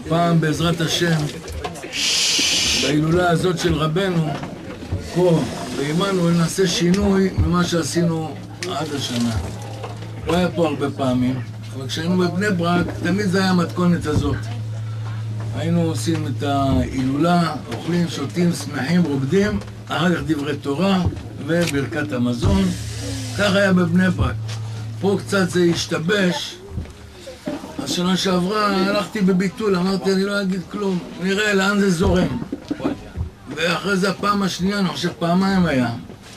פעם בעזרת השם, בהילולה הזאת של רבנו, פה, בעמנואל, נעשה שינוי ממה שעשינו עד השנה. לא היה פה הרבה פעמים, אבל כשהיינו בבני ברק, תמיד זה היה המתכונת הזאת. היינו עושים את ההילולה, אוכלים, שותים, שמחים, רוקדים, אחר כך דברי תורה וברכת המזון. כך היה בבני ברק. פה קצת זה השתבש. השנה שעברה הלכתי בביטול, אמרתי אני לא אגיד כלום, נראה לאן זה זורם. ואחרי זה הפעם השנייה, אני חושב פעמיים היה.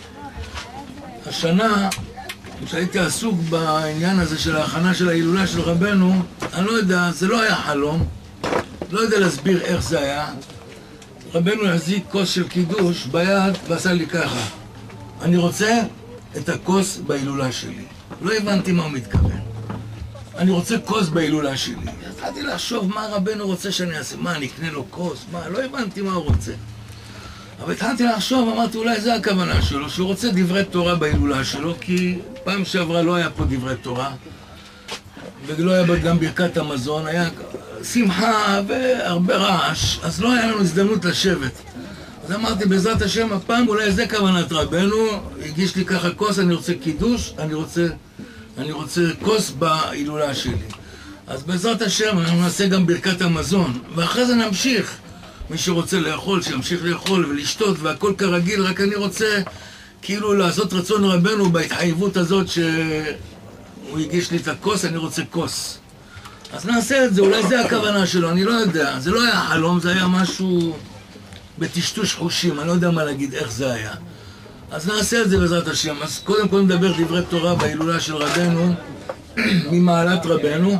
השנה, כשהייתי עסוק בעניין הזה של ההכנה של ההילולה של רבנו, אני לא יודע, זה לא היה חלום, לא יודע להסביר איך זה היה. רבנו החזיק כוס של קידוש ביד ועשה לי ככה. אני רוצה את הכוס בהילולה שלי. לא הבנתי מה הוא מתכוון. אני רוצה כוס בהילולה שלי. התחלתי לחשוב מה רבנו רוצה שאני אעשה. מה, אני אקנה לו כוס? מה, לא הבנתי מה הוא רוצה. אבל התחלתי לחשוב, אמרתי אולי זה הכוונה שלו, שהוא רוצה דברי תורה בהילולה שלו, כי פעם שעברה לא היה פה דברי תורה, ולא היה גם ברכת המזון, היה שמחה והרבה רעש, אז לא היה לנו הזדמנות לשבת. אז אמרתי, בעזרת השם, הפעם אולי זה כוונת רבנו, הגיש לי ככה כוס, אני רוצה קידוש, אני רוצה כוס בהילולה שלי. אז בעזרת השם, אנחנו נעשה גם ברכת המזון, ואחרי זה נמשיך. מי שרוצה לאכול, שימשיך לאכול ולשתות, והכל כרגיל, רק אני רוצה כאילו לעשות רצון רבנו בהתחייבות הזאת שהוא הגיש לי את הכוס, אני רוצה כוס. אז נעשה את זה, אולי זה הכוונה שלו, אני לא יודע. זה לא היה חלום, זה היה משהו בטשטוש חושים, אני לא יודע מה להגיד, איך זה היה. אז נעשה את זה בעזרת השם. אז קודם כל נדבר דברי תורה בהילולה של רבנו, ממעלת רבנו.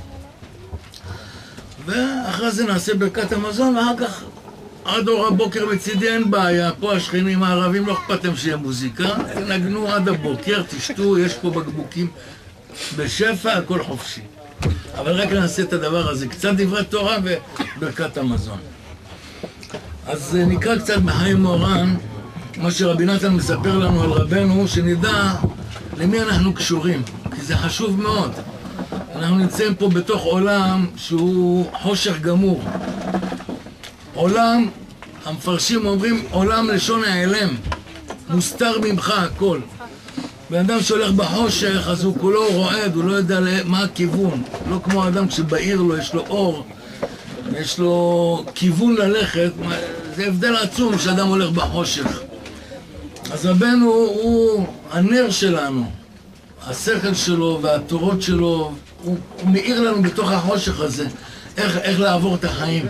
ואחרי זה נעשה ברכת המזון, ואחר כך עד אור הבוקר מצידי אין בעיה. פה השכנים הערבים לא אכפתם שיהיה מוזיקה, נגנו עד הבוקר, תשתו, יש פה בקבוקים בשפע, הכל חופשי. אבל רק נעשה את הדבר הזה, קצת דברי תורה וברכת המזון. אז נקרא קצת בחיים מורן, מה שרבי נתן מספר לנו על רבנו, שנדע למי אנחנו קשורים, כי זה חשוב מאוד. אנחנו נמצאים פה בתוך עולם שהוא חושך גמור. עולם, המפרשים אומרים, עולם לשון העלם, מוסתר ממך הכל. בן אדם שהולך בחושך, אז הוא כולו רועד, הוא לא יודע מה הכיוון. לא כמו אדם כשבעיר לו, יש לו אור, יש לו כיוון ללכת. זה הבדל עצום שאדם הולך בחושך. אז רבנו הוא הנר שלנו, השכל שלו והתורות שלו, הוא מאיר לנו בתוך החושך הזה, איך לעבור את החיים.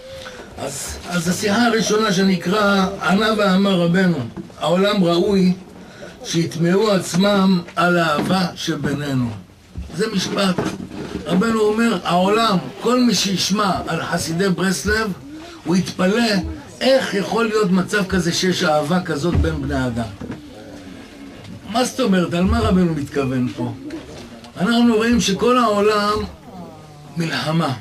אז השיחה הראשונה שנקרא, ענה ואמר רבנו, העולם ראוי שיתמאו עצמם על האהבה שבינינו. זה משפט. רבנו אומר, העולם, כל מי שישמע על חסידי ברסלב, הוא יתפלא איך יכול להיות מצב כזה שיש אהבה כזאת בין בני אדם. מה זאת אומרת? על מה רבנו מתכוון פה? אנחנו רואים שכל העולם מלחמה.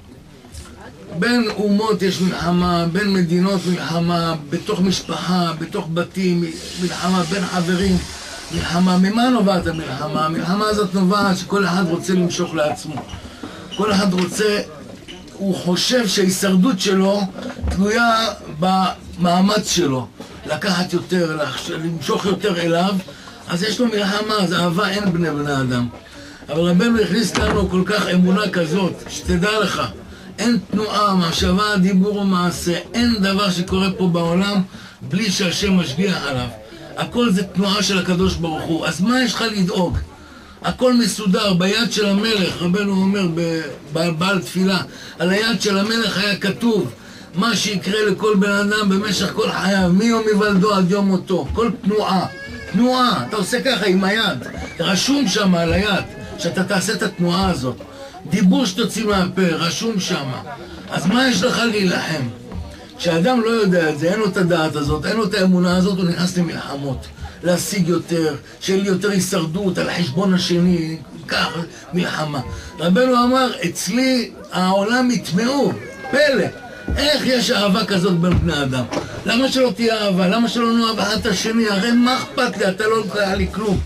בין אומות יש מלחמה, בין מדינות מלחמה, בתוך משפחה, בתוך בתים, מלחמה, בין חברים, מלחמה. ממה נובעת המלחמה? המלחמה הזאת נובעת שכל אחד רוצה למשוך לעצמו. כל אחד רוצה, הוא חושב שההישרדות שלו תלויה במאמץ שלו. לקחת יותר, למשוך יותר אליו, אז יש לו מלחמה, אז אהבה אין בני אדם. אבל רבנו הכניס לנו כל כך אמונה כזאת, שתדע לך, אין תנועה, מחשבה, דיבור ומעשה, אין דבר שקורה פה בעולם בלי שהשם משגיח עליו. הכל זה תנועה של הקדוש ברוך הוא, אז מה יש לך לדאוג? הכל מסודר ביד של המלך, רבנו אומר בעל תפילה, על היד של המלך היה כתוב מה שיקרה לכל בן אדם במשך כל חייו, מיום היוולדו עד יום מותו, כל תנועה, אתה עושה ככה עם היד, רשום שם על היד שאתה תעשה את התנועה הזאת. דיבור שתוציא מהפה, רשום שם. אז מה יש לך להילחם? כשאדם לא יודע את זה, אין לו את הדעת הזאת, אין לו את האמונה הזאת, הוא נכנס למלחמות. להשיג יותר, שיהיה לי יותר הישרדות על חשבון השני, כך, מלחמה. רבנו אמר, אצלי העולם יתמאו, פלא. איך יש אהבה כזאת בין בני אדם? למה שלא תהיה אהבה? למה שלא נאהב אחד את השני? הרי מה אכפת לי? אתה לא קרה לי כלום.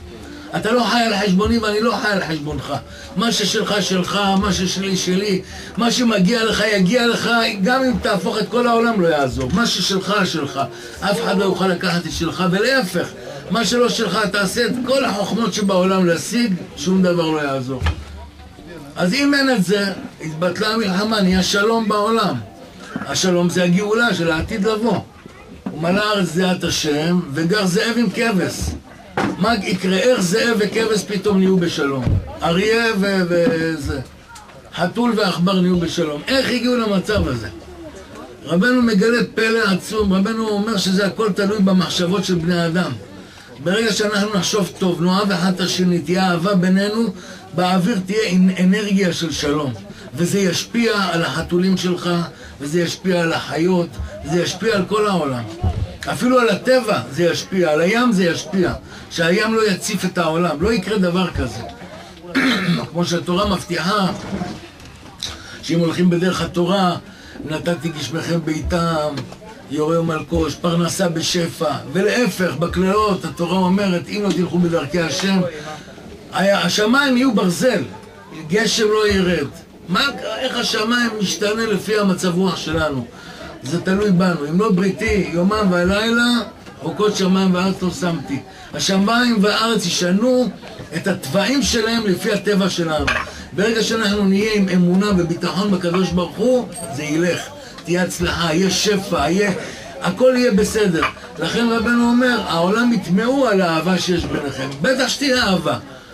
אתה לא חי על חשבוני ואני לא חי על חשבונך. מה ששלך שלך, מה ששלי שלי, מה שמגיע לך יגיע לך, גם אם תהפוך את כל העולם לא יעזור. מה ששלך שלך, אף אחד לא יוכל לקחת את שלך, ולהפך, מה שלא שלך תעשה את כל החוכמות שבעולם להשיג, שום דבר לא יעזור. אז אם אין את זה, התבטלה המלחמה, נהיה שלום בעולם. השלום זה הגאולה של העתיד לבוא. ומלא הארץ זיעת השם, וגר זאב עם כבש. מה יקרה? איך זאב וכבש פתאום נהיו בשלום? אריה וזה. חתול ועכבר נהיו בשלום. איך הגיעו למצב הזה? רבנו מגלה פלא עצום. רבנו אומר שזה הכל תלוי במחשבות של בני אדם. ברגע שאנחנו נחשוב טוב, נאהב אחד את השני, תהיה אהבה בינינו, באוויר תהיה אנרגיה של שלום. וזה ישפיע על החתולים שלך, וזה ישפיע על החיות, וזה ישפיע על כל העולם. אפילו על הטבע זה ישפיע, על הים זה ישפיע. שהים לא יציף את העולם, לא יקרה דבר כזה. כמו שהתורה מבטיחה, שאם הולכים בדרך התורה, נתתי גשמכם ביתם, יורה ומלקוש, פרנסה בשפע, ולהפך, בכללות, התורה אומרת, אם לא תלכו בדרכי השם, השמיים יהיו ברזל, גשם לא ירד. איך השמיים משתנה לפי המצב רוח שלנו? זה תלוי בנו. אם לא בריתי, יומם והלילה, חוקות שמיים וארץ לא שמתי. השמיים והארץ ישנו את הטבעים שלהם לפי הטבע שלנו. ברגע שאנחנו נהיה עם אמונה וביטחון בקדוש ברוך הוא, זה ילך. תהיה הצלחה, יהיה שפע, הכל יהיה בסדר. לכן רבנו אומר, העולם יתמעו על האהבה שיש ביניכם. בטח שתהיה אהבה.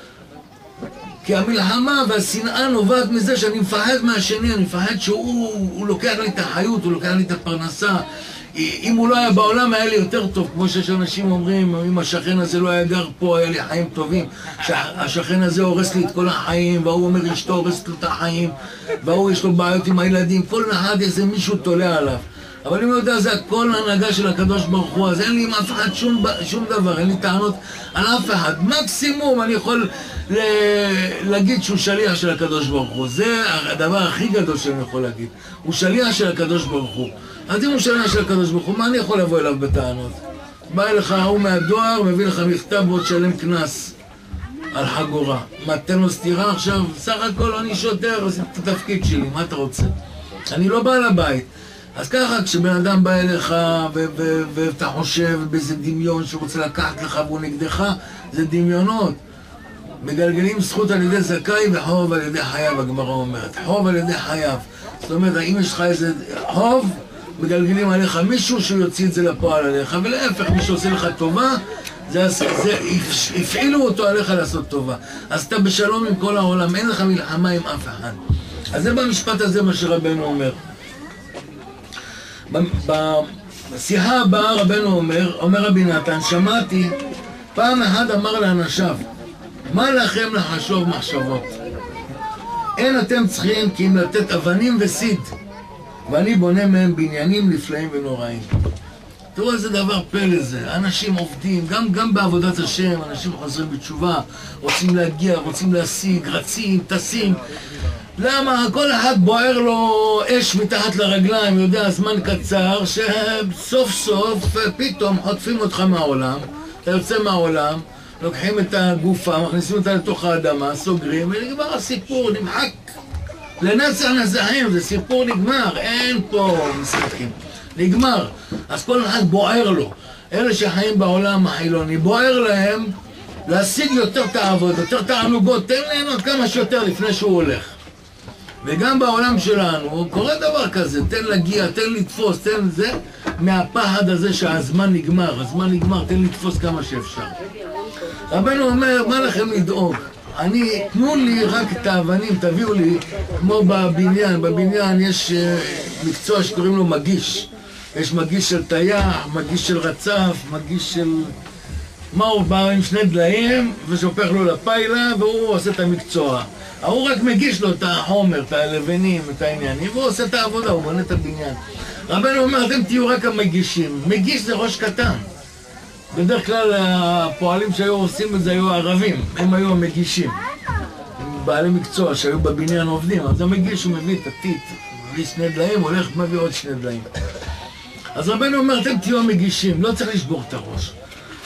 כי המלחמה והשנאה נובעת מזה שאני מפחד מהשני, אני מפחד שהוא לוקח לי את החיות, הוא לוקח לי את הפרנסה. אם הוא לא היה בעולם היה לי יותר טוב, כמו שיש אנשים אומרים, אם השכן הזה לא היה גר פה, היה לי חיים טובים. שהשכן הזה הורס לי את כל החיים, והוא אומר אשתו הורסת לו את החיים, והוא יש לו בעיות עם הילדים, כל אחד איזה מישהו תולה עליו. אבל אם הוא יודע, זה הכל הנהגה של הקדוש ברוך הוא, אז אין לי עם אף אחד שום דבר, אין לי טענות על אף אחד. מקסימום אני יכול להגיד שהוא שליח של הקדוש ברוך הוא. זה הדבר הכי גדול שאני יכול להגיד. הוא שליח של הקדוש ברוך הוא. אז אם הוא שליח של הקדוש ברוך הוא, מה אני יכול לבוא אליו בטענות? בא אליך הוא מהדואר, מביא לך מכתב ועוד שלם כנס על חגורה. מה, תן לו סתירה עכשיו? סך הכל אני שוטר, עושה את התפקיד שלי, מה אתה רוצה? אני לא בא לבית. אז ככה, כשבן אדם בא אליך ואתה חושב באיזה דמיון שהוא רוצה לקחת לך והוא נגדך, זה דמיונות. מגלגלים זכות על ידי זכאי וחוב על ידי חייב, הגמרא אומרת. חוב על ידי חייב. זאת אומרת, אם יש לך איזה חוב, מגלגלים עליך מישהו שהוא יוציא את זה לפועל עליך, ולהפך, מי שעושה לך טובה, הפעילו אותו עליך לעשות טובה. אז אתה בשלום עם כל העולם, אין לך מלחמה עם אף אחד. אז זה במשפט הזה מה שרבנו אומר. בשיחה הבאה רבנו אומר רבי נתן, שמעתי, פעם אחד אמר לאנשיו, מה לכם לחשוב מחשבות? אין אתם צריכים כי אם לתת אבנים וסיד, ואני בונה מהם בניינים נפלאים ונוראים. תראו איזה דבר פלא זה, אנשים עובדים, גם בעבודת השם, אנשים חוזרים בתשובה, רוצים להגיע, רוצים להשיג, רצים, טסים. למה? כל אחד בוער לו אש מתחת לרגליים, יודע, זמן קצר, שסוף סוף פתאום חוטפים אותך מהעולם, אתה יוצא מהעולם, לוקחים את הגופה, מכניסים אותה לתוך האדמה, סוגרים, ונגמר הסיפור, נמחק. לנצח נצחים, זה סיפור נגמר, אין פה משחקים. נגמר. אז כל אחד בוער לו. אלה שחיים בעולם החילוני, בוער להם להשיג יותר תאוות, יותר תענוגות, תן ליהנות כמה שיותר לפני שהוא הולך. וגם בעולם שלנו קורה דבר כזה, תן להגיע, תן לתפוס, תן זה, מהפחד הזה שהזמן נגמר, הזמן נגמר, תן לתפוס כמה שאפשר. רבנו אומר, מה לכם לדאוג? תנו לי רק את האבנים, תביאו לי, כמו בבניין יש מקצוע שקוראים לו מגיש. יש מגיש של טייח, מגיש של רצף, מגיש של... מה הוא בא עם שני דליים ושופך לו לפיילה והוא עושה את המקצוע. הוא רק מגיש לו את החומר, את הלבנים, את העניינים, והוא עושה את העבודה, הוא בונה את הבניין. רבנו אומר, אתם תהיו רק המגישים. מגיש זה ראש קטן. בדרך כלל הפועלים שהיו עושים את זה היו ערבים, הם היו המגישים. בעלי מקצוע שהיו בבניין עובדים, אז המגיש הוא מביא את הטיט, מביא שני דליים, הולך מביא עוד שני דליים. אז רבנו אומר, אתם תהיו המגישים, לא צריך לשבור את הראש.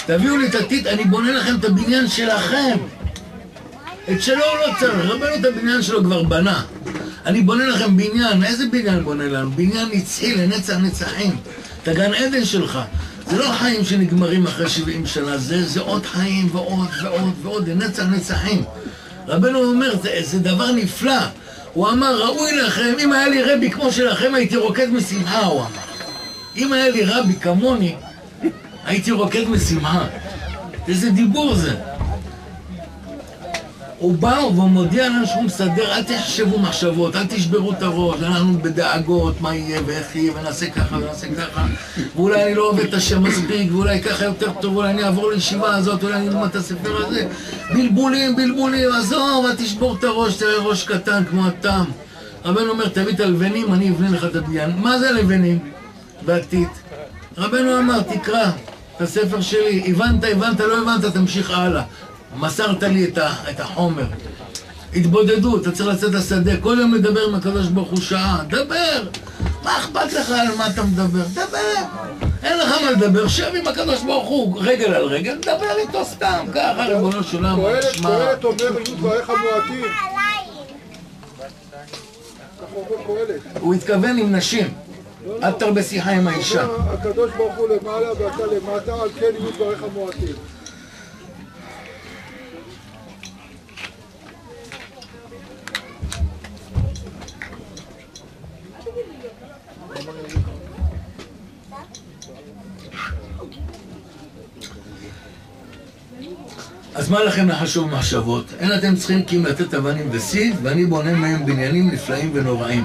תביאו לי את הטיט, אני בונה לכם את הבניין שלכם. את שלו הוא לא צריך, רבנו את הבניין שלו כבר בנה. אני בונה לכם בניין, איזה בניין בונה לנו? בניין נצחי לנצח נצחים. את הגן עדן שלך. זה לא חיים שנגמרים אחרי 70 שנה, זה עוד חיים ועוד ועוד ועוד, לנצח נצחים. רבנו אומר, זה דבר נפלא. הוא אמר, ראוי לכם, אם היה לי רבי כמו שלכם, הייתי רוקד משמחה, הוא אמר. אם היה לי רבי כמוני, הייתי רוקד משמחה. איזה דיבור זה. הוא בא ומודיע לנו שהוא מסדר, אל תחשבו מחשבות, אל תשברו את הראש, אנחנו בדאגות, מה יהיה ואיך יהיה, ונעשה ככה ונעשה ככה, ואולי אני לא עובד את השם מספיק, ואולי ככה יותר טוב, אולי אני אעבור לישיבה הזאת, אולי אני אלמד את הספר הזה. בלבולים, בלבולים, עזוב, אל תשבור את הראש, תראה ראש קטן כמו התם. רבנו אומר, תביא את הלבנים, אני אבנה לך את הבניין. מה זה הלבנים? בעתיד. רבנו אמר, תקרא את הספר שלי, הבנת, לא הבנת, תמשיך הלאה. מסרת לי את החומר. התבודדות, אתה צריך לצאת לשדה, כל יום לדבר עם הקדוש ברוך הוא שעה. דבר! מה אכפת לך על מה אתה מדבר? דבר! אין לך מה לדבר, שב עם הקדוש ברוך הוא רגל על רגל, דבר איתו סתם, ככה ריבונו של עולם. קהלת אומר יהיו דבריך מועטים. הוא התכוון עם נשים. אל תרבה שיחה עם האישה. הקדוש ברוך הוא למעלה ואתה למטה, על כן יהיו דבריך מועטים. אז מה לכם לחשוב מחשבות? אין אתם צריכים כי אם לתת אבנים וסיד, ואני בונה מהם בניינים נפלאים ונוראים.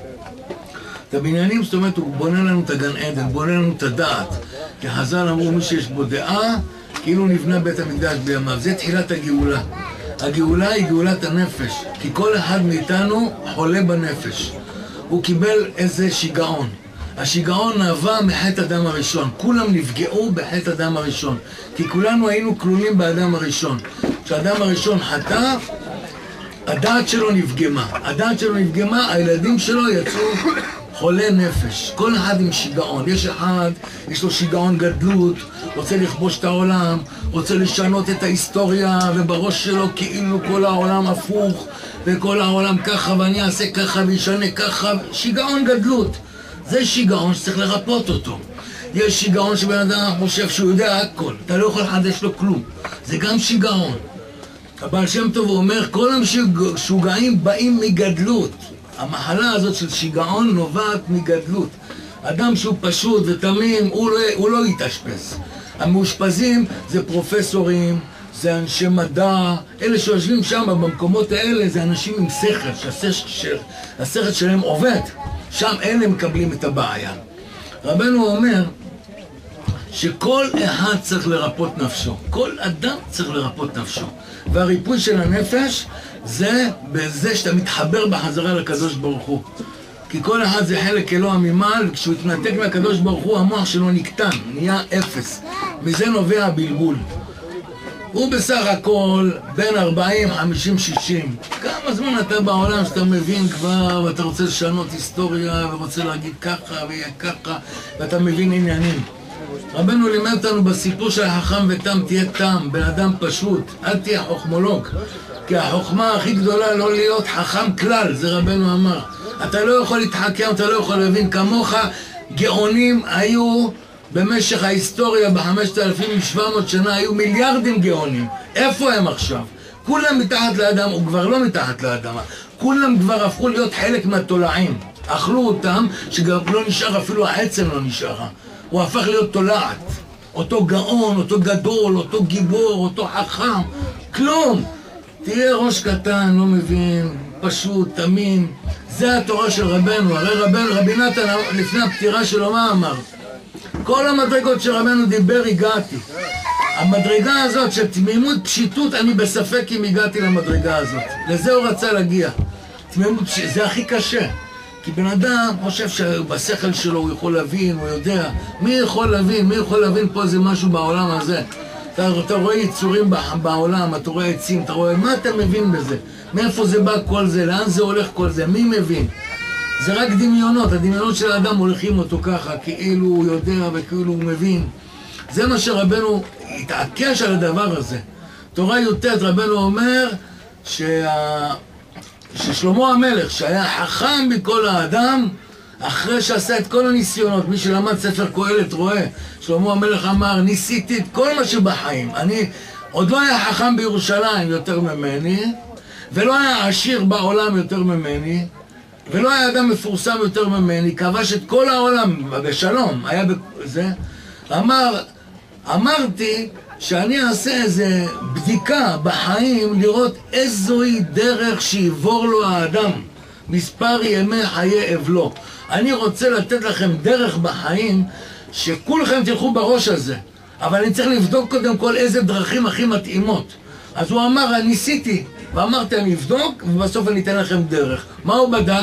את הבניינים, זאת אומרת, הוא בונה לנו את הגן עדן, בונה לנו את הדעת. כי חז"ל אמרו, מי שיש בו דעה, כאילו נבנה בית המקדש בימיו. זה תחילת הגאולה. הגאולה היא גאולת הנפש, כי כל אחד מאיתנו חולה בנפש. הוא קיבל איזה שיגעון. השיגעון נבע מחטא אדם הראשון. כולם נפגעו בחטא אדם הראשון. כי כולנו היינו כלולים באדם הראשון. כשאדם הראשון חטא, הדעת שלו נפגמה. הדעת שלו נפגמה, הילדים שלו יצאו חולי נפש. כל אחד עם שיגעון. יש אחד, יש לו שיגעון גדלות, רוצה לכבוש את העולם, רוצה לשנות את ההיסטוריה, ובראש שלו כאילו כל העולם הפוך, וכל העולם ככה, ואני אעשה ככה וישנה ככה. שיגעון גדלות. זה שיגעון שצריך לרפות אותו. יש שיגעון שבן אדם חושב שהוא יודע הכל, אתה לא יכול לחדש לו כלום. זה גם שיגעון. הבעל שם טוב אומר, כל המשוגעים באים מגדלות. המחלה הזאת של שיגעון נובעת מגדלות. אדם שהוא פשוט ותמים, הוא לא יתאשפז. המאושפזים זה פרופסורים, זה אנשי מדע, אלה שיושבים שם במקומות האלה זה אנשים עם שכל, שהשכל שלהם עובד. שם אלה מקבלים את הבעיה. רבנו אומר שכל אחד צריך לרפות נפשו. כל אדם צריך לרפות נפשו. והריפוי של הנפש זה בזה שאתה מתחבר בחזרה לקדוש ברוך הוא. כי כל אחד זה חלק אלוה ממעל, וכשהוא התנתק מהקדוש ברוך הוא, המוח שלו נקטן, נהיה אפס. מזה נובע הבלבול. הוא בסך הכל בין 40, 50, 60. כמה זמן אתה בעולם שאתה מבין כבר, ואתה רוצה לשנות היסטוריה, ורוצה להגיד ככה ויהיה ככה, ואתה מבין עניינים. רבנו לימד אותנו בסיפור של החכם ותם, תהיה תם, בן אדם פשוט, אל תהיה חוכמולוג. כי החוכמה הכי גדולה לא להיות חכם כלל, זה רבנו אמר. אתה לא יכול להתחכם, אתה לא יכול להבין. כמוך גאונים היו במשך ההיסטוריה ב-5,700 שנה, היו מיליארדים גאונים. איפה הם עכשיו? כולם מתחת לאדם, או כבר לא מתחת לאדמה. כולם כבר הפכו להיות חלק מהתולעים. אכלו אותם, שגם לא נשאר, אפילו העצם לא נשארה. הוא הפך להיות תולעת. אותו גאון, אותו גדול, אותו גיבור, אותו חכם. כלום. תהיה ראש קטן, לא מבין, פשוט, תמים. זה התורה של רבנו. הרי רבי נתן לפני הפטירה שלו מה אמר? כל המדרגות שרבנו דיבר הגעתי. המדרגה הזאת של תמימות פשיטות, אני בספק אם הגעתי למדרגה הזאת. לזה הוא רצה להגיע. תמימות פשיטות, זה הכי קשה. כי בן אדם חושב שבשכל שלו הוא יכול להבין, הוא יודע. מי יכול להבין? מי יכול להבין פה איזה משהו בעולם הזה? אתה רואה יצורים בעולם, אתה רואה עצים, אתה רואה, מה אתה מבין בזה? מאיפה זה בא כל זה? לאן זה הולך כל זה? מי מבין? זה רק דמיונות, הדמיונות של האדם הולכים אותו ככה, כאילו הוא יודע וכאילו הוא מבין. זה מה שרבנו התעקש על הדבר הזה. תורה י"ט רבנו אומר ששלמה המלך, שהיה חכם מכל האדם, אחרי שעשה את כל הניסיונות, מי שלמד ספר קהלת רואה, שלמה המלך אמר, ניסיתי את כל מה שבחיים. אני עוד לא היה חכם בירושלים יותר ממני, ולא היה עשיר בעולם יותר ממני, ולא היה אדם מפורסם יותר ממני, כבש את כל העולם בשלום, היה בזה. אמרתי שאני אעשה איזה בדיקה בחיים, לראות איזוהי דרך שיעבור לו האדם מספר ימי חיי אבלו. אני רוצה לתת לכם דרך בחיים שכולכם תלכו בראש הזה, אבל אני צריך לבדוק קודם כל איזה דרכים הכי מתאימות. אז הוא אמר, ניסיתי, ואמרתי אני אבדוק ובסוף אני אתן לכם דרך. מה הוא בדק?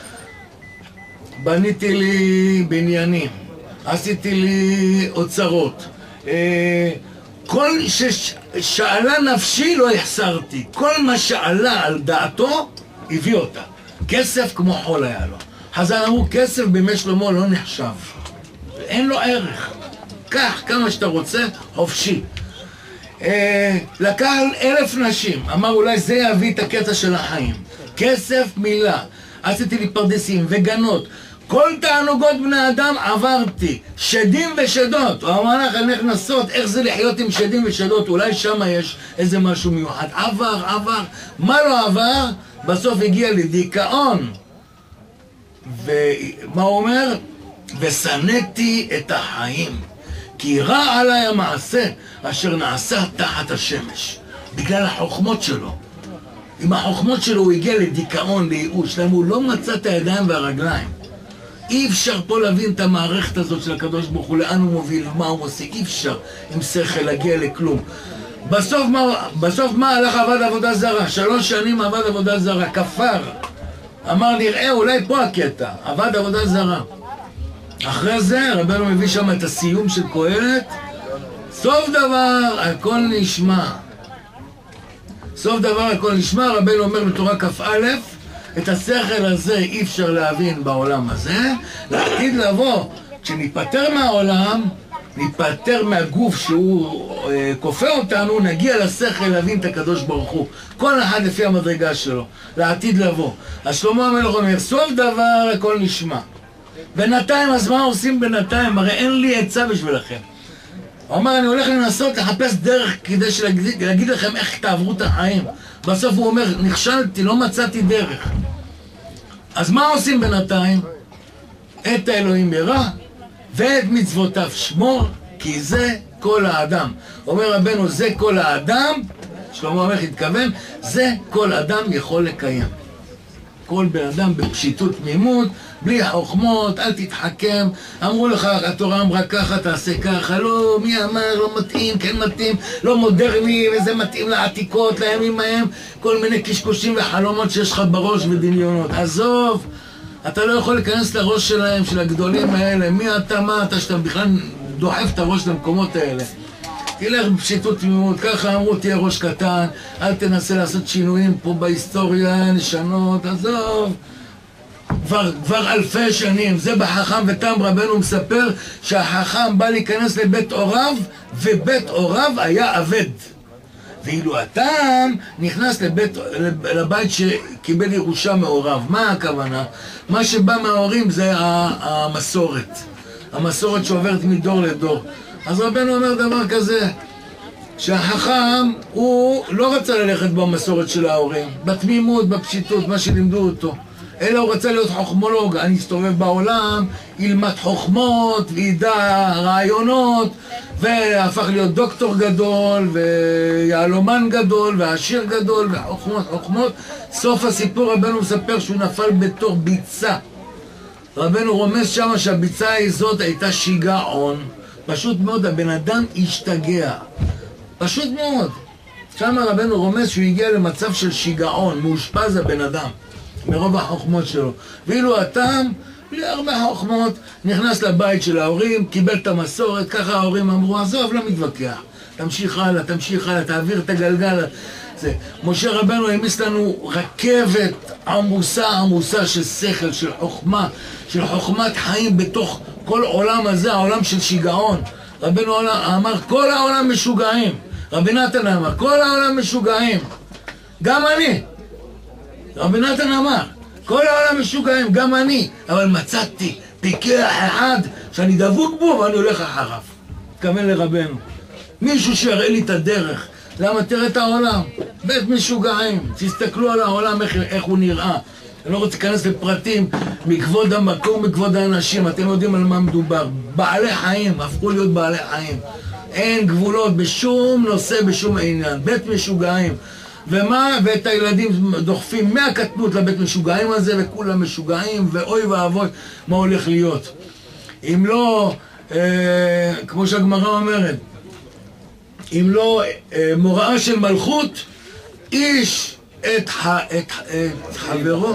בניתי לי בניינים, עשיתי לי אוצרות, כל ששאלה נפשי לא החסרתי, כל מה שעלה על דעתו הביא אותה. כסף כמו חול היה לו. חז"ל אמרו, כסף בימי שלמה לא נחשב, אין לו ערך. קח כמה שאתה רוצה, חופשי. לקח 1,000 נשים, אמר אולי זה יביא את הקטע של החיים. כסף מילה, עשיתי לי פרדסים וגנות, כל תענוגות בני אדם עברתי, שדים ושדות. הוא אמר לך, אני נכנסות, איך זה לחיות עם שדים ושדות, אולי שם יש איזה משהו מיוחד. עבר, מה לא עבר? בסוף הגיע לדיכאון. ומה הוא אומר? ושנאתי את החיים, כי רע עליי המעשה אשר נעשה תחת השמש. בגלל החוכמות שלו. עם החוכמות שלו הוא הגיע לדיכאון, לייאוש. למה הוא לא מצא את הידיים והרגליים. אי אפשר פה להבין את המערכת הזאת של הקדוש ברוך הוא, לאן הוא מוביל, מה הוא עושה. אי אפשר עם שכל להגיע לכלום. בסוף מה הלך עבד עבודה זרה? 3 שנים עבד עבודה זרה, כפר. אמר נראה אולי פה הקטע, עבד עבודה זרה. אחרי זה רבנו מביא שם את הסיום של קהלת, סוף דבר הכל נשמע. סוף דבר הכל נשמע, רבנו אומר בתורה כ"א, את השכל הזה אי אפשר להבין בעולם הזה, לעתיד לבוא, כשניפטר מהעולם, ניפטר מהגוף שהוא כופה אותנו, נגיע לשכל להבין את הקדוש ברוך הוא. כל אחד לפי המדרגה שלו, לעתיד לבוא. אז שלמה המלך אומר, סוף דבר הכל נשמע. בינתיים, אז מה עושים בינתיים? הרי אין לי עצה בשבילכם. הוא אומר, אני הולך לנסות לחפש דרך כדי להגיד לכם איך תעברו את החיים. בסוף הוא אומר, נכשלתי, לא מצאתי דרך. אז מה עושים בינתיים? את האלוהים ירא ואת מצוותיו שמור, כי זה כל האדם. אומר רבנו, זה כל האדם, שלמה המלך התכוון, זה כל אדם יכול לקיים. כל בן אדם בפשיטות תמימות, בלי חוכמות, אל תתחכם. אמרו לך, התורה אמרה ככה, תעשה ככה. לא, מי אמר, לא מתאים, כן מתאים, לא מודרני, וזה מתאים לעתיקות, לימים ההם, כל מיני קשקושים וחלומות שיש לך בראש ודמיונות. עזוב, אתה לא יכול להיכנס לראש שלהם, של הגדולים האלה. מי אתה, מה אתה, שאתה בכלל דוחף את הראש למקומות האלה. תלך בפשיטות תמימות, ככה אמרו, תהיה ראש קטן, אל תנסה לעשות שינויים פה בהיסטוריה, נשנות, עזוב. כבר אלפי שנים, זה בחכם ותם רבנו מספר שהחכם בא להיכנס לבית הוריו, ובית הוריו היה עבד. ואילו התם נכנס לבית שקיבל ירושה מהוריו. מה הכוונה? מה שבא מההורים זה המסורת. המסורת שעוברת מדור לדור. אז רבנו אומר דבר כזה, שהחכם הוא לא רצה ללכת במסורת של ההורים, בתמימות, בפשיטות, מה שלימדו אותו, אלא הוא רצה להיות חוכמולוג. אני אסתובב בעולם, ילמד חוכמות, וידע רעיונות, והפך להיות דוקטור גדול, ויעלומן גדול, ועשיר גדול, וחוכמות. סוף הסיפור רבנו מספר שהוא נפל בתור ביצה. רבנו רומז שמה שהביצה הזאת הייתה שיגעון. פשוט מאוד, הבן אדם השתגע. פשוט מאוד. שם רבנו רומז שהוא הגיע למצב של שיגעון, מאושפז הבן אדם, מרוב החוכמות שלו. ואילו התם, בלי הרבה חוכמות, נכנס לבית של ההורים, קיבל את המסורת, ככה ההורים אמרו, עזוב, לא מתווכח. תמשיך הלאה, תעביר את הגלגל. זה. משה רבנו העמיס לנו רכבת עמוסה של שכל, של חוכמה, של חוכמת חיים בתוך כל עולם הזה, העולם של שיגעון. רבנו אמר, כל העולם משוגעים. רבי נתן אמר, כל העולם משוגעים. גם אני. רבי נתן אמר, כל העולם משוגעים, גם אני. אבל מצאתי פיקח אחד שאני דבוק בו ואני הולך אחריו. התכוון לרבנו. מישהו שיראה לי את הדרך. למה? תראה את העולם. בית משוגעים. תסתכלו על העולם איך הוא נראה. אני לא רוצה להיכנס לפרטים מכבוד המקום, מכבוד האנשים. אתם יודעים על מה מדובר. בעלי חיים, הפכו להיות בעלי חיים. אין גבולות בשום נושא, בשום עניין. בית משוגעים. ומה? ואת הילדים דוחפים מהקטנות לבית משוגעים הזה, וכולם משוגעים, ואוי ואבוי, מה הולך להיות. אם לא, כמו שהגמרא אומרת, אם לא מוראה של מלכות, איש את חברו,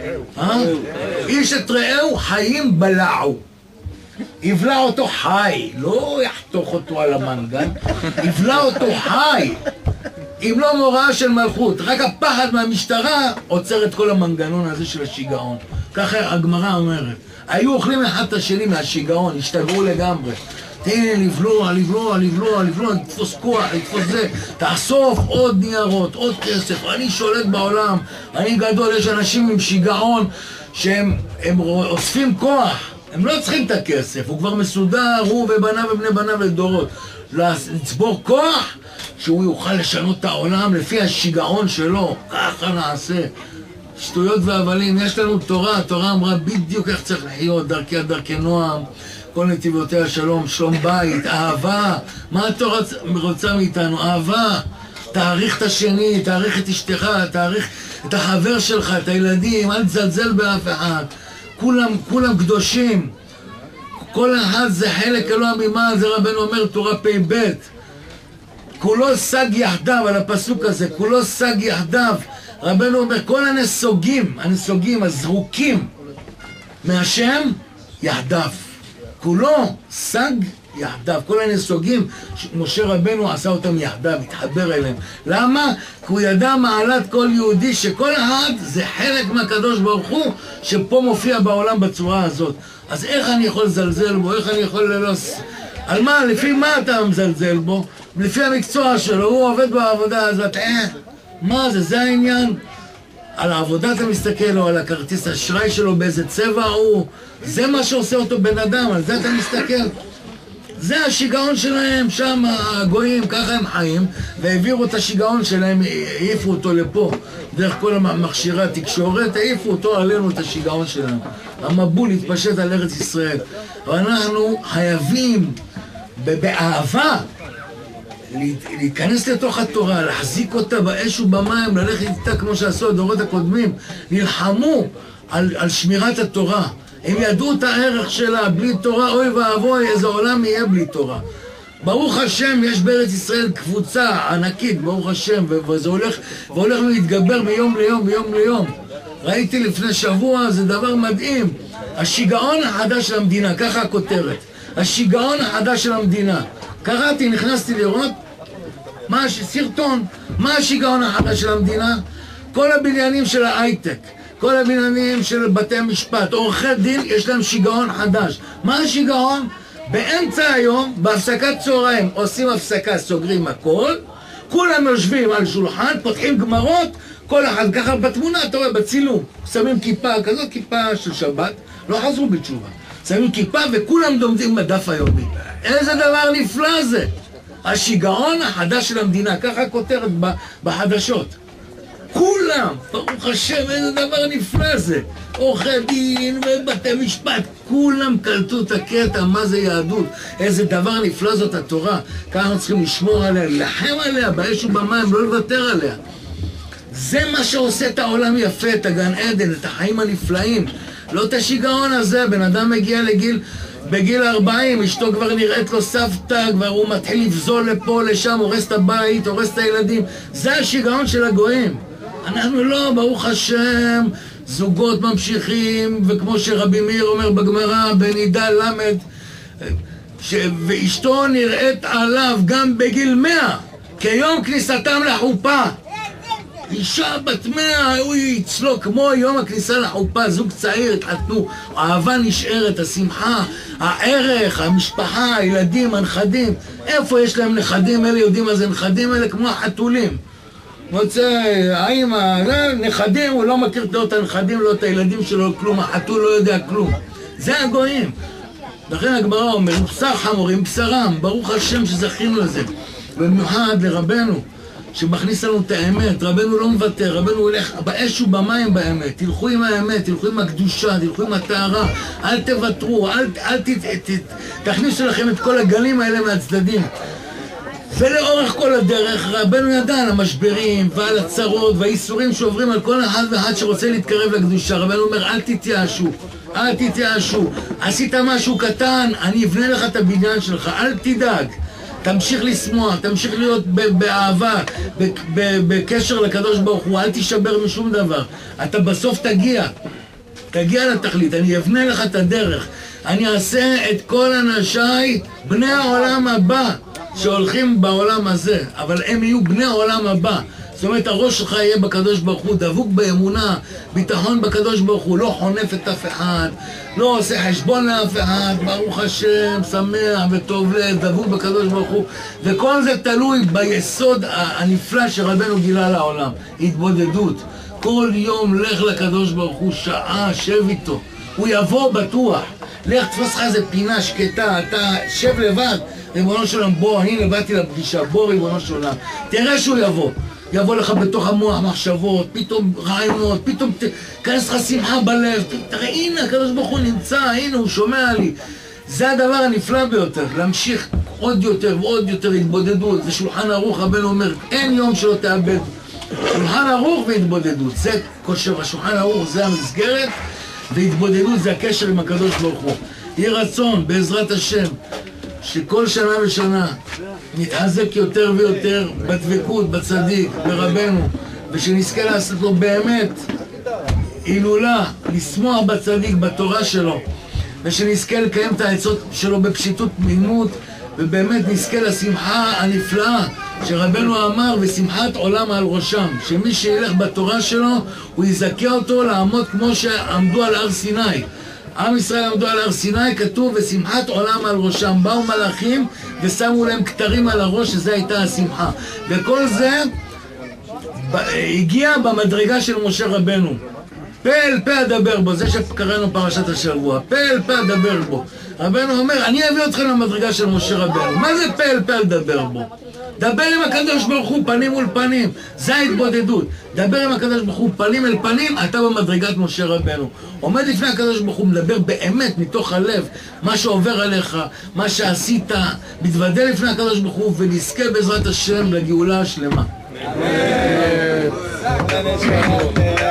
איש את רעהו חיים בלעו. יבלע אותו חי, לא יחתוך אותו על המנגל, יבלע אותו חי. אם לא מוראה של מלכות, רק הפחד מהמשטרה עוצר את כל המנגנון הזה של השיגעון. ככה הגמרא אומרת. היו אוכלים אחד את השני מהשיגעון, השתגעו לגמרי. תן, לבלוע, לתפוס כוח, לתפוס זה, תאסוף עוד ניירות, עוד כסף, אני שולט בעולם, אני גדול, יש אנשים עם שיגעון שהם אוספים כוח, הם לא צריכים את הכסף, הוא כבר מסודר, הוא ובניו ובני בניו לדורות. לצבור כוח שהוא יוכל לשנות את העולם לפי השיגעון שלו, ככה נעשה. שטויות והבלים, יש לנו תורה, התורה אמרה בדיוק איך צריך לחיות, דרכי נועם, כל נתיבותיה שלום, שלום בית, אהבה. מה התורה רוצה מאיתנו? אהבה. תעריך את השני, תעריך את אשתך, תעריך את החבר שלך, את הילדים, אל תזלזל באף אחד. כולם קדושים. כל אחד זה חלק אלוה ממעל, זה רבנו אומר תורה פ"ב. כולו סג יחדיו, על הפסוק הזה, כולו סג יחדיו. רבנו אומר, כל הנסוגים, הזרוקים מהשם, יחדיו. כולו סג יחדיו. כל הנסוגים, משה רבנו עשה אותם יחדיו, התחבר אליהם. למה? כי הוא ידע מעלת כל יהודי, שכל אחד זה חלק מהקדוש ברוך הוא, שפה מופיע בעולם בצורה הזאת. אז איך אני יכול לזלזל בו? איך אני יכול ללוס? על מה? לפי מה אתה מזלזל בו? לפי המקצוע שלו, הוא עובד בעבודה הזאת. מה זה? זה העניין. על העבודה אתה מסתכל, או על הכרטיס אשראי שלו, באיזה צבע הוא. זה מה שעושה אותו בן אדם, על זה אתה מסתכל. זה השיגעון שלהם, שם הגויים, ככה הם חיים, והעבירו את השיגעון שלהם, העיפו אותו לפה, דרך כל המכשירי התקשורת, העיפו אותו עלינו את השיגעון שלנו. המבול התפשט על ארץ ישראל. ואנחנו חייבים באהבה להיכנס לתוך התורה, להחזיק אותה באש ובמים, ללכת איתה כמו שעשו הדורות הקודמים, נלחמו על שמירת התורה. הם ידעו את הערך שלה, בלי תורה, אוי ואבוי, איזה עולם יהיה בלי תורה. ברוך השם, יש בארץ ישראל קבוצה ענקית, ברוך השם, וזה הולך להתגבר מיום ליום. ראיתי לפני שבוע, זה דבר מדהים. השיגעון החדש של המדינה, ככה הכותרת. השיגעון החדש של המדינה. קראתי, נכנסתי לראות, סרטון, מה השיגעון החדש של המדינה? כל הבניינים של ההייטק. כל הבניינים של בתי המשפט, עורכי דין, יש להם שיגעון חדש. מה השיגעון? באמצע היום, בהפסקת צהריים, עושים הפסקה, סוגרים הכל, כולם יושבים על שולחן, פותחים גמרות, כל אחד ככה בתמונה, אתה רואה, בצילום, שמים כיפה, כזאת כיפה של שבת, לא חזרו בתשובה. שמים כיפה וכולם דומדים בדף היומי. איזה דבר נפלא זה! השיגעון החדש של המדינה, ככה כותרת בחדשות. כולם, ברוך השם, איזה דבר נפלא זה. עורכי דין ובתי משפט, כולם קלטו את הקטע, מה זה יהדות, איזה דבר נפלא זאת התורה. ככה אנחנו צריכים לשמור עליה, להילחם עליה, באש ובמים, לא לוותר עליה. זה מה שעושה את העולם יפה, את הגן עדן, את החיים הנפלאים. לא את השיגעון הזה, בן אדם מגיע בגיל 40, אשתו כבר נראית לו סבתא, כבר הוא מתחיל לבזול לפה, לשם, הורס את הבית, הורס את הילדים. זה השיגעון של הגויים. אנחנו לא, ברוך השם, זוגות ממשיכים, וכמו שרבי מאיר אומר בגמרא, בנידה למד, ואשתו נראית עליו גם בגיל 100, כיום כניסתם לחופה. אישה בת 100, הוא אצלו כמו יום הכניסה לחופה, זוג צעיר, התחתנו, האהבה נשארת, השמחה, הערך, המשפחה, הילדים, הנכדים. איפה יש להם נכדים? אלה יודעים מה זה נכדים? אלה כמו החתולים. מוצא, האמא, נכדים, הוא לא מכיר את הנכדים, לא את הילדים שלו, כלום, החתול לא יודע כלום. זה הגויים. לכן הגמרא אומר, בשר חמורים בשרם, ברוך השם שזכינו לזה. במיוחד לרבנו, שמכניס לנו את האמת, רבנו לא מוותר, רבנו הולך באש ובמים באמת, תלכו עם האמת, תלכו עם הקדושה, תלכו עם הטהרה, אל תוותרו, אל תכניסו לכם את כל הגלים האלה מהצדדים. ולאורך כל הדרך, רבנו ידע על המשברים ועל הצרות והאיסורים שעוברים על כל אחד ואחד שרוצה להתקרב לקדושה. רבנו אומר, אל תתייאשו, אל תתייאשו, עשית משהו קטן, אני אבנה לך את הבניין שלך, אל תדאג. תמשיך לשמוח, תמשיך להיות באהבה, בקשר לקדוש ברוך הוא, אל תישבר משום דבר. אתה בסוף תגיע לתכלית, אני אבנה לך את הדרך. אני אעשה את כל אנשיי בני העולם הבא שהולכים בעולם הזה, אבל הם יהיו בני העולם הבא. זאת אומרת, הראש שלך יהיה בקדוש ברוך הוא, דבוק באמונה, ביטחון בקדוש ברוך הוא, לא חונף את אף אחד, לא עושה חשבון לאף אחד, ברוך השם, שמח וטוב לב, דבוק בקדוש ברוך הוא. וכל זה תלוי ביסוד הנפלא שרבנו גילה לעולם, התבודדות. כל יום לך לקדוש ברוך הוא, שעה, שב איתו, הוא יבוא בטוח. לך תפוס לך איזה פינה שקטה, אתה שב לבד, ריבונו של עולם, בוא, הנה באתי לפגישה, בוא ריבונו של עולם, תראה שהוא יבוא לך בתוך המוח מחשבות, פתאום רעיונות, פתאום כנס לך שמחה בלב, תראה, הנה הקדוש ברוך הוא נמצא, הנה הוא שומע לי. זה הדבר הנפלא ביותר, להמשיך עוד יותר ועוד יותר התבודדות. זה שולחן ערוך, רבנו אומר, אין יום שלא תאבד. שולחן ערוך והתבודדות, זה כושר, השולחן ערוך זה המסגרת, והתבודדות זה הקשר עם הקדוש ברוך הוא. יהיה רצון, בעזרת השם, שכל שנה ושנה נתחזק יותר ויותר בדבקות, בצדיק, ברבנו, ושנזכה לעשות לו באמת הילולה, לשמוח בצדיק, בתורה שלו, ושנזכה לקיים את העצות שלו בפשיטות תמימות, ובאמת נזכה לשמחה הנפלאה שרבנו אמר, ושמחת עולם על ראשם, שמי שילך בתורה שלו הוא יזכה אותו לעמוד כמו שעמדו על הר סיני. עם ישראל עמדו על הר סיני, כתוב ושמחת עולם על ראשם, באו מלאכים ושמו להם כתרים על הראש, שזו הייתה השמחה. וכל זה הגיע במדרגה של משה רבנו. פה אל פה אדבר בו, זה שקראנו פרשת השבוע, פה אל פה אדבר בו. רבנו אומר, אני אביא אתכם למדרגה של משה רבנו. מה זה פה אל פה לדבר בו? דבר עם הקדוש ברוך הוא פנים מול פנים, זה ההתבודדות. דבר עם הקדוש ברוך הוא פנים אל פנים, אתה במדרגת משה רבנו. עומד לפני הקדוש ברוך הוא, מדבר באמת מתוך הלב, מה שעובר עליך, מה שעשית, מתוודא לפני הקדוש ברוך הוא, ונזכה בעזרת השם לגאולה השלמה.